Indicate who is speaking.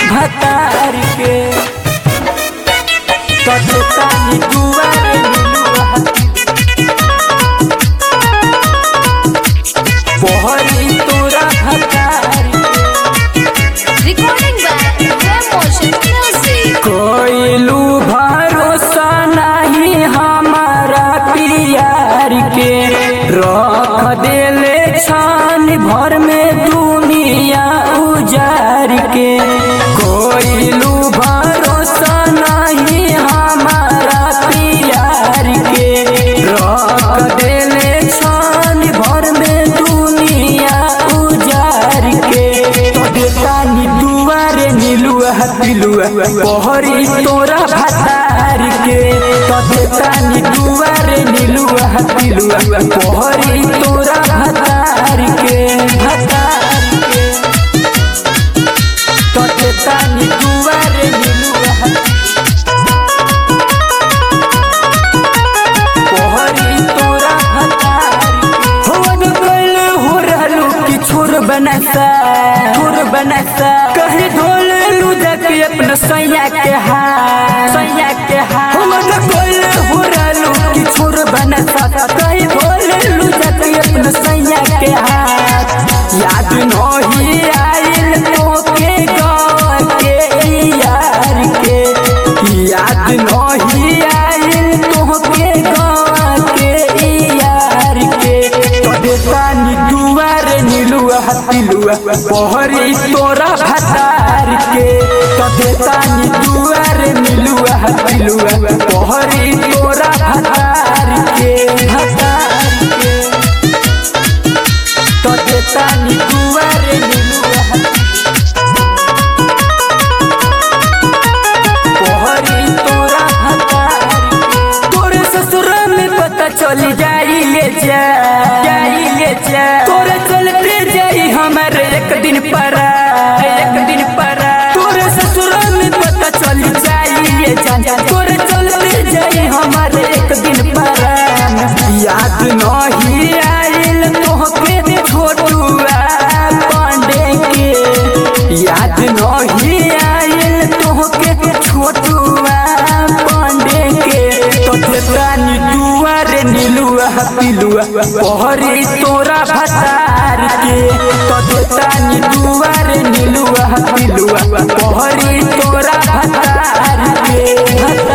Speaker 1: भतार के कटतानी दुआरे मिलुआ पहरी तोरा भतार
Speaker 2: Recording by Emotion Music.
Speaker 1: कोइलू भरोसा नहीं हमारा प्यार के रख देले छान भर में दुनिया उजार के कोइलू भरोसा नहीं हमारा प्यार के रख देले छान भर में दुनिया उजार के तानी दुआरे नीलुआ पिलुआ पहरी तोरा भतार के तानी दुआरे नीलुआ पिलुआ पहरी तोरा भतार के तानी दुआरे नीलुआ पहरी तोरा भतार हो गइल हो रहलू कि छोर बनसा कहीं ढोल लू जाके अपना सैया के हाथ हम गइल हो रहलू कि छोर बनसा कहीं ढोल लू जाके अपना सैया के हाथ याद नहीं आइल तोके गाँव के यार के याद नहीं आइल तोके गाँव के यार के तानी दुआरे नीलुआ पिलुआ पहरी तोरा भतार के तानी दुआरे नीलुआ पिलुआ पहरी तोरा भतार के तानी दुआरे नीलुआ पहरी तोरा भतार तोरे ससुर में पता चली जाइए तोरे चलते जाई हमारे एक दिन परा तोरे ससुर में पता चली जाइए तोरे चलते जाई हमारे एक दिन परा याद नहीं आइल तोहके छोटुआ पांडे के याद नहीं आइल तोहके छोटुआ पांडे के तानी दुआरे नीलुआ पिलुआ पहरी तोरा भतार के तानी दुआरे नीलुआ पिलुआ पहरी तोरा भतार के